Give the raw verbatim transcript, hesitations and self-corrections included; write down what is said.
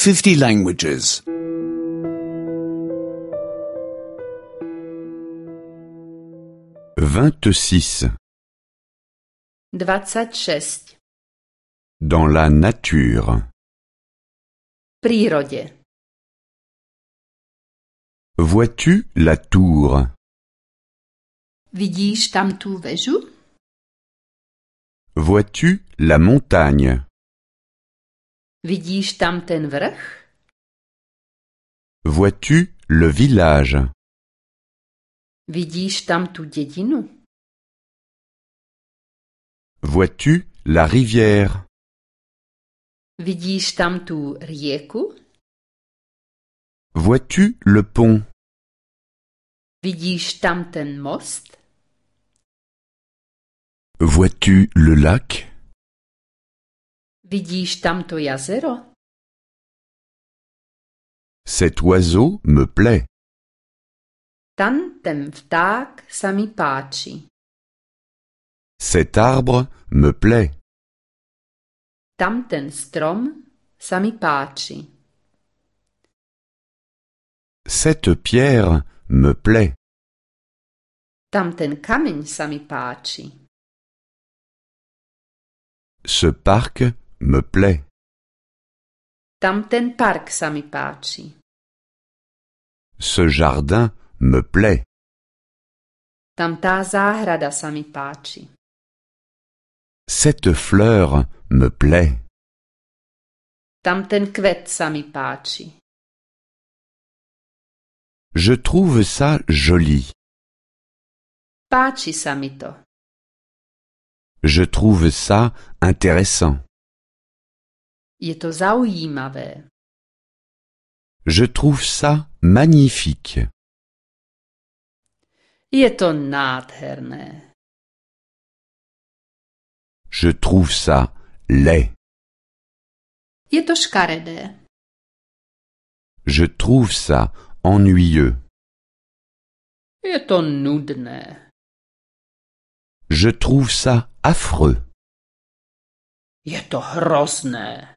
fifty languages. vingt-six. dvacet šest. Dans la nature. V přírodě. Vois-tu la tour? Vidíš tam tu věžu? Vois-tu la montagne? Vidíš tam ten vrch? Vois-tu le village? Vidíš tam tu dědinu? Vois-tu la rivière? Vidíš tam tu rieku? Vois-tu le pont? Vidíš tam ten most? Vois-tu le lac? Vidíš tam to jezero? Cet oiseau me plaît. Tam ten vták se mi páči. Cet arbre me plaît. Tam ten strom se mi páči. Cette pierre me plaît. Tam ten kameň se mi páči. Ce parc me plaît. Tam ten park se mi páči. Ce jardin me plaît. Tam tá záhrada se mi páči. Cette fleur me plaît. Tam ten kvet se mi páči. Je trouve ça joli. Páči se mi to. Je trouve ça intéressant. Je to zaujímavé. Je trouve ça magnifique. Je to nádherné. Je trouve ça laid. Je to škaredé. Je trouve ça ennuyeux. Je to nudné. Je trouve ça affreux. Je to hrozné.